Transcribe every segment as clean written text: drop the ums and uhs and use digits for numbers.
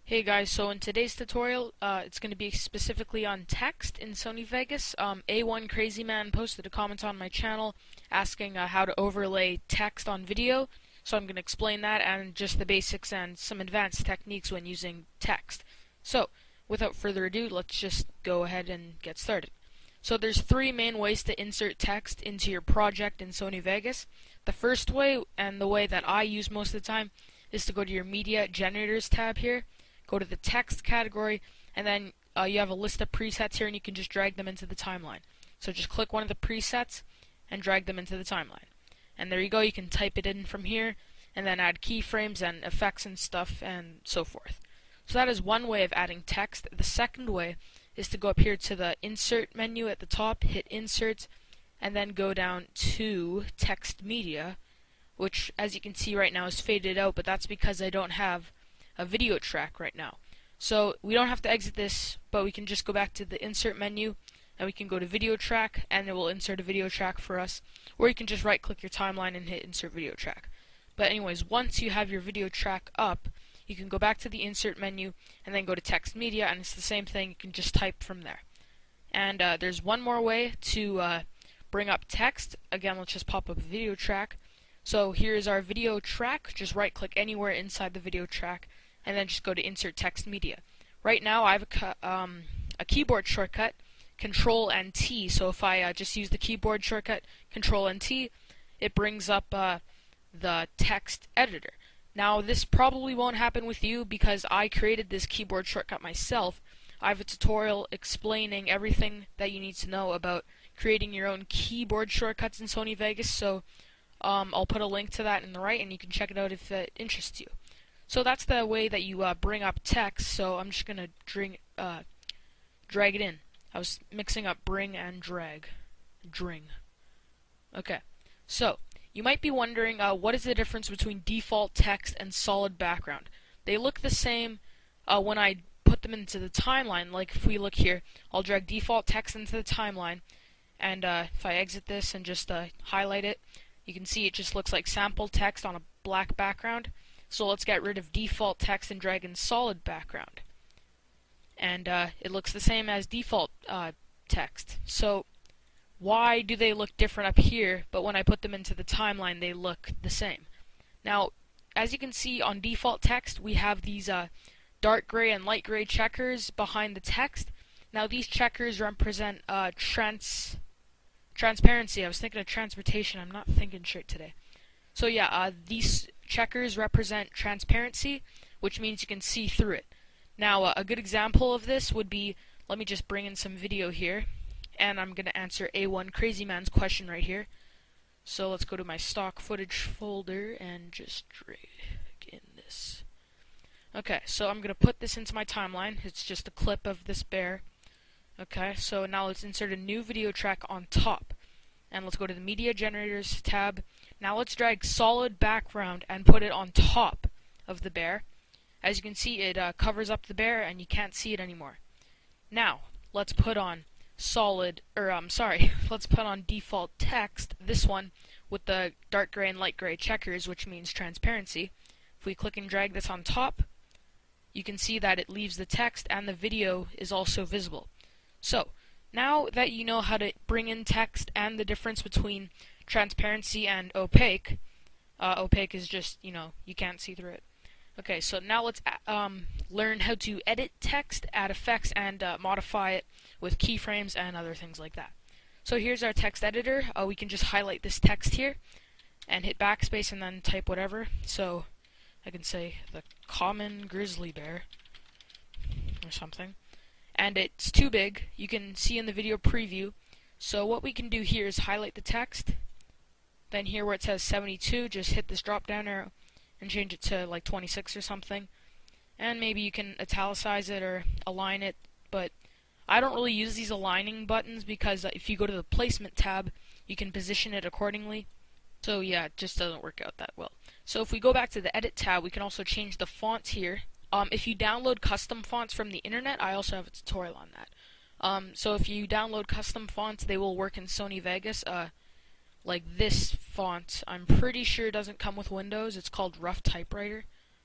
Hey guys, so in today's tutorial, it's going to be specifically on text in Sony Vegas. A1 Crazy Man posted a comment on my channel asking how to overlay text on video, so I'm going to explain that and just the basics and some advanced techniques when using text. So, without further ado, let's just go ahead and get started. So there's three main ways to insert text into your project in Sony Vegas. The first way, and the way that I use most of the time, is to go to your Media Generators tab here. Go to the text category, and then you have a list of presets here, and you can just drag them into the timeline. So just click one of the presets and drag them into the timeline. And there you go, you can type it in from here, and then add keyframes and effects and stuff, and so forth. So that is one way of adding text. The second way is to go up here to the Insert menu at the top, hit Insert, and then go down to Text Media, which, as you can see right now, is faded out, but that's because I don't have a video track right now. So we don't have to exit this, but we can just go back to the Insert menu, and we can go to Video Track, and it will insert a video track for us. Or you can just right-click your timeline and hit Insert Video Track. But anyways, once you have your video track up, you can go back to the Insert menu, and then go to Text Media, and it's the same thing. You can just type from there. And there's one more way to bring up text. Again, let's just pop up a video track. So here's our video track. Just right-click anywhere inside the video track, and then just go to Insert Text Media. Right now I have a keyboard shortcut, Control and T, so if I just use the keyboard shortcut, Control and T, it brings up the text editor. Now this probably won't happen with you because I created this keyboard shortcut myself. I have a tutorial explaining everything that you need to know about creating your own keyboard shortcuts in Sony Vegas, so I'll put a link to that in the right, and you can check it out if it interests you. So that's the way that you bring up text, so I'm just going to drag it in. I was mixing up bring and drag. Dring. Okay, so you might be wondering what is the difference between default text and solid background. They look the same when I put them into the timeline. Like if we look here, I'll drag default text into the timeline, and if I exit this and just highlight it, you can see it just looks like sample text on a black background. So let's get rid of default text and drag in solid background. And it looks the same as default text. So why do they look different up here, but when I put them into the timeline they look the same? Now, as you can see on default text, we have these dark gray and light gray checkers behind the text. Now these checkers represent transparency. I was thinking of transportation. I'm not thinking straight today. So yeah, these checkers represent transparency, which means you can see through it. Now, a good example of this would be, let me just bring in some video here, and I'm going to answer A1 Crazy Man's question right here. So let's go to my stock footage folder and just drag in this. Okay, so I'm going to put this into my timeline. It's just a clip of this bear. Okay, so now let's insert a new video track on top. And let's go to the Media Generators tab. Now let's drag solid background and put it on top of the bear. As you can see, it covers up the bear and you can't see it anymore. Now, let's put on let's put on default text, this one, with the dark gray and light gray checkers, which means transparency. If we click and drag this on top, you can see that it leaves the text and the video is also visible. So, now that you know how to bring in text and the difference between transparency and opaque, opaque is just, you can't see through it. Okay, so now let's learn how to edit text, add effects, and modify it with keyframes and other things like that. So here's our text editor. We can just highlight this text here and hit backspace and then type whatever. So I can say the common grizzly bear or something. And it's too big. You can see in the video preview. So what we can do here is highlight the text. Then here where it says 72, just hit this drop down arrow and change it to like 26 or something. And maybe you can italicize it or align it, but I don't really use these aligning buttons because if you go to the placement tab, you can position it accordingly. So yeah, it just doesn't work out that well. So if we go back to the edit tab, we can also change the font here. If you download custom fonts from the internet, I also have a tutorial on that. So if you download custom fonts, they will work in Sony Vegas. Like this font, I'm pretty sure doesn't come with Windows. It's called Rough Typewriter.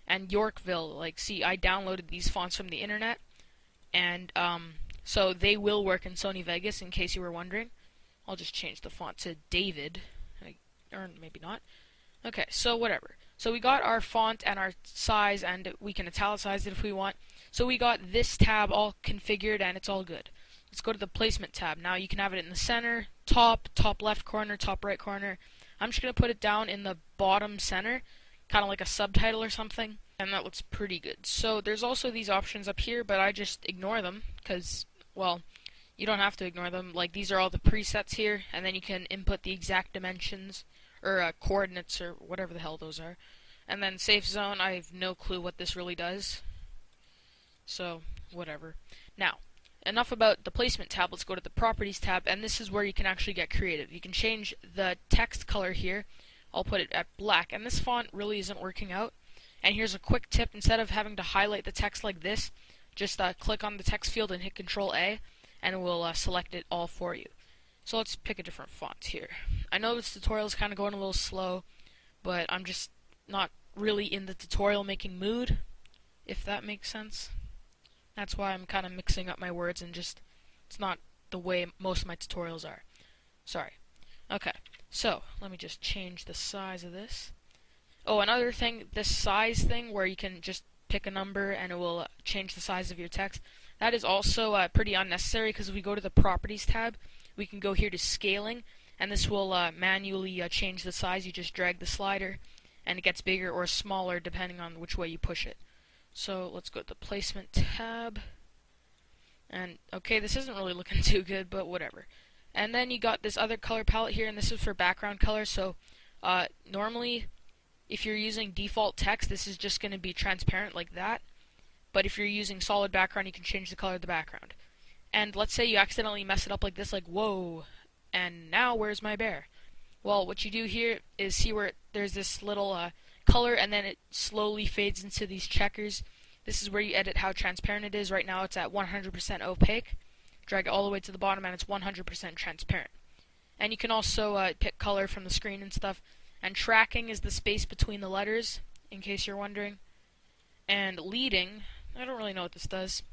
and Yorkville. Like, see, I downloaded these fonts from the internet, and so they will work in Sony Vegas, in case you were wondering. I'll just change the font to David, or maybe not. Okay, so whatever. So we got our font and our size, and we can italicize it if we want. So we got this tab all configured, and it's all good. Let's go to the placement tab. Now you can have it in the center, top left corner, top right corner. I'm just going to put it down in the bottom center, kind of like a subtitle or something, and that looks pretty good. So there's also these options up here, but I just ignore them, because, well, you don't have to ignore them. Like, these are all the presets here, and then you can input the exact dimensions, or coordinates, or whatever the hell those are. And then safe zone, I have no clue what this really does. So, whatever. Now, enough about the placement tab. Let's go to the properties tab, and this is where you can actually get creative. You can change the text color here. I'll put it at black, and this font really isn't working out. And here's a quick tip: instead of having to highlight the text like this, just click on the text field and hit Control A, and it will select it all for you. So let's pick a different font here. I know this tutorial is kind of going a little slow, but I'm just not really in the tutorial making mood, if that makes sense. That's why I'm kind of mixing up my words, and just, it's not the way most of my tutorials are. Sorry. Okay, so let me just change the size of this. Oh, another thing, this size thing where you can just pick a number and it will change the size of your text, that is also pretty unnecessary, because if we go to the properties tab, we can go here to scaling, and this will manually change the size. You just drag the slider and it gets bigger or smaller depending on which way you push it. So let's go to the placement tab, and okay, this isn't really looking too good, but whatever. And then you got this other color palette here, and this is for background color. So normally if you're using default text, this is just going to be transparent like that, but if you're using solid background, you can change the color of the background. And let's say you accidentally mess it up like this, like, whoa, and now where's my bear? Well, what you do here is see where there's this little color, and then it slowly fades into these checkers. This is where you edit how transparent it is. Right now it's at 100% opaque. Drag it all the way to the bottom, and it's 100% transparent. And you can also pick color from the screen and stuff. And tracking is the space between the letters, in case you're wondering. And leading, I don't really know what this does.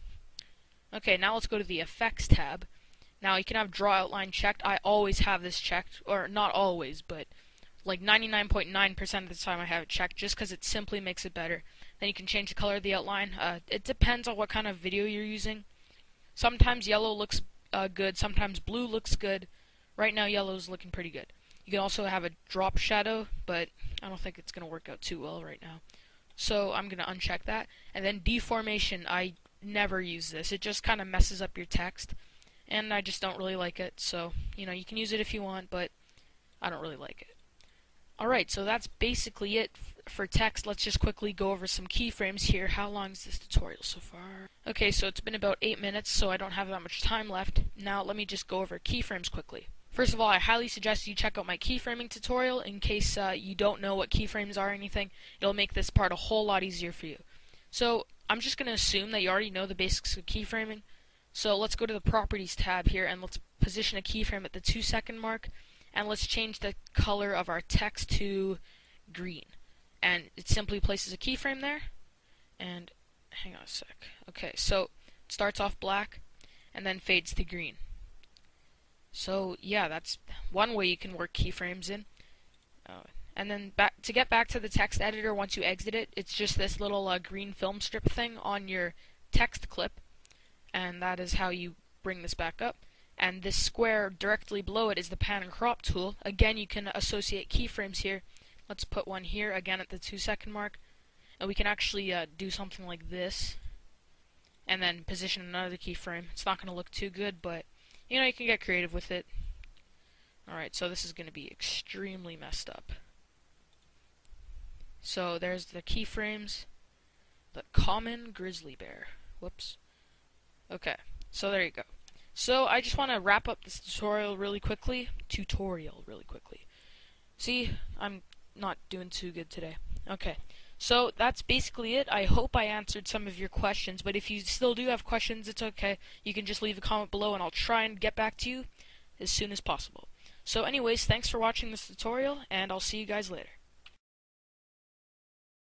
Okay, now let's go to the effects tab. Now you can have draw outline checked. I always have this checked, or not always, but like 99.9% of the time I have it checked, just because it simply makes it better. Then you can change the color of the outline. It depends on what kind of video you're using. Sometimes yellow looks good, sometimes blue looks good. Right now yellow is looking pretty good. You can also have a drop shadow, but I don't think it's going to work out too well right now. So I'm going to uncheck that. And then deformation, I never use this. It just kind of messes up your text, and I just don't really like it. So, you know, you can use it if you want, but I don't really like it. Alright, so that's basically it for text. Let's just quickly go over some keyframes here. How long is this tutorial so far? Okay, so it's been about 8 minutes, so I don't have that much time left. Now let me just go over keyframes quickly. First of all, I highly suggest you check out my keyframing tutorial in case you don't know what keyframes are or anything. It'll make this part a whole lot easier for you. So I'm just going to assume that you already know the basics of keyframing. So let's go to the properties tab here, and let's position a keyframe at the 2-second mark, and let's change the color of our text to green. And it simply places a keyframe there, and hang on a sec. Okay, so it starts off black and then fades to green. So yeah, that's one way you can work keyframes in. And then to get back to the text editor, once you exit it, it's just this little green film strip thing on your text clip, and that is how you bring this back up. And this square directly below it is the pan and crop tool. Again, you can associate keyframes here. Let's put one here again at the 2-second mark, and we can actually do something like this, and then position another keyframe. It's not going to look too good, but you know, you can get creative with it. Alright, so this is going to be extremely messed up. So there's the keyframes. The common grizzly bear. Whoops. Okay, so there you go. So I just want to wrap up this tutorial really quickly. See, I'm not doing too good today. Okay, so that's basically it. I hope I answered some of your questions, but if you still do have questions, it's okay. You can just leave a comment below, and I'll try and get back to you as soon as possible. So anyways, thanks for watching this tutorial, and I'll see you guys later.